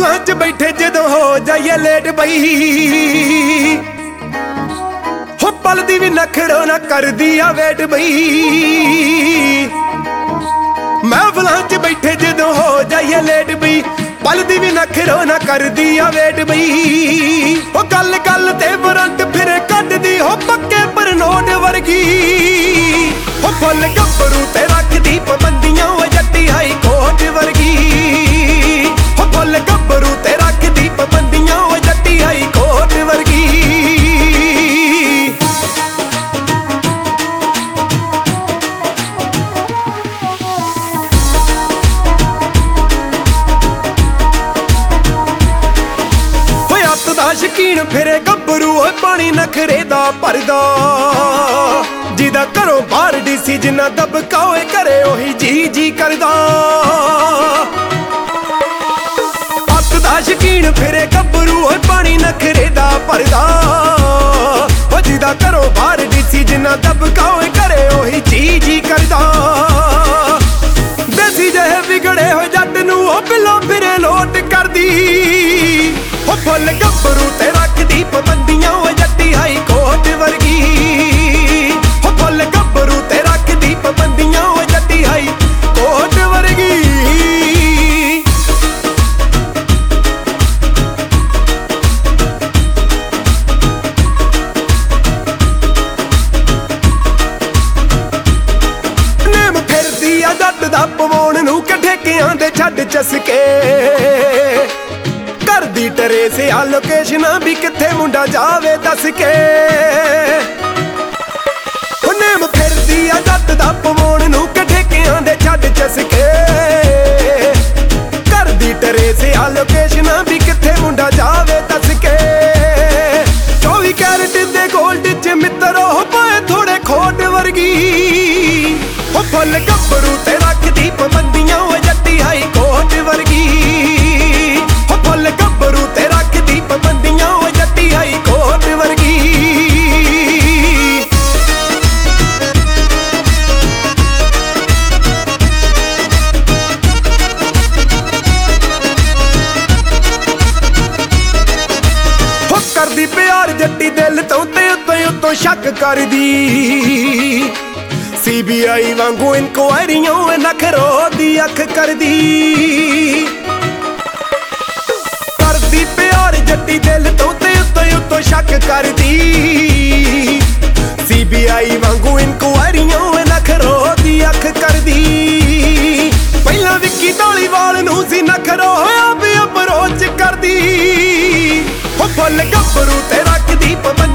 महफिलां च बैठे जदों हो जाइए लेट बई हो पलदी भी नखड़ो ना कर दिया वेट बई। महफिलां च बैठे जदों हो जाइए लेट बई पलदी भी नखड़ो ना कर दिया वेट बई। हो गल गल ते वारंट फिरे कट दी हो पक्के पर नोट वर्गी हो फुल गब्बरू ते रख दी पाबंदियां ओ जट्टी हाई कोर्ट वर्गी हो फुल गब्बरू ते रख दी पाबंदियां ओ जट्टी हाई कोर्ट वर्गी। शकीन फिरे गब्बरू होए पानी नखरे दा भरदा जिदा घरों बाहर डीसी जिन्ना दबका होए करे ओही जी जी करदा। अत दा शकीन फिरे गब्बरू होए पानी नखरे दा भरदा जिदा घरों बाहर डीसी जिन्ना दबका होए करे ओही जी जी करदा। देसी जहे बिगड़े हो जट नू ओ पिलो फिरे लोट करदी हो फुल गब्बरू ते रख दी पाबंदियां ओ जट्टी हाई कोर्ट वर्गी हो फुल गब्बरू ते रख दी पाबंदियां ओ जट्टी हाई कोर्ट वर्गी। नेम फिरदी आ जट दा पवाउण नू ठेकियां दे छड्ड चसके करदी टरे से आ लोकेशना भी किथे मुंडा जावे दस के। नेम फिरदी आ जट दा पवाउण नू ठेकियां दे छड्ड चसके करदी टरे से आ लोकेशना भी किथे मुंडा जावे दस के। 24 कैरेट दे गोल्ड च मित्रो पाए थोड़े खोट वर्गी हो फुल गब्बरू ते रख दी पाबंदियां ओ जट्टी हाई कोर्ट वर्गी हो फुल गब्बरू ते रख दी पाबंदियां ओ जट्टी हाई कोर्ट वर्गी। हो करदी प्यार जट्टी दिल तो ते उत्तों शक करदी CBI वांगू इंक्वायरियां नखरो दी अख करदी। करदी प्यार जट्टी दिल तो ते उत्तों शक करदी CBI वांगू इंक्वायरियां नखरो दी अख करदी। पहला विक्की ढालीवाल नू सी नखरो होया भी अप्रोच करदी हो फुल गब्बरू ते रख दी पाबंदी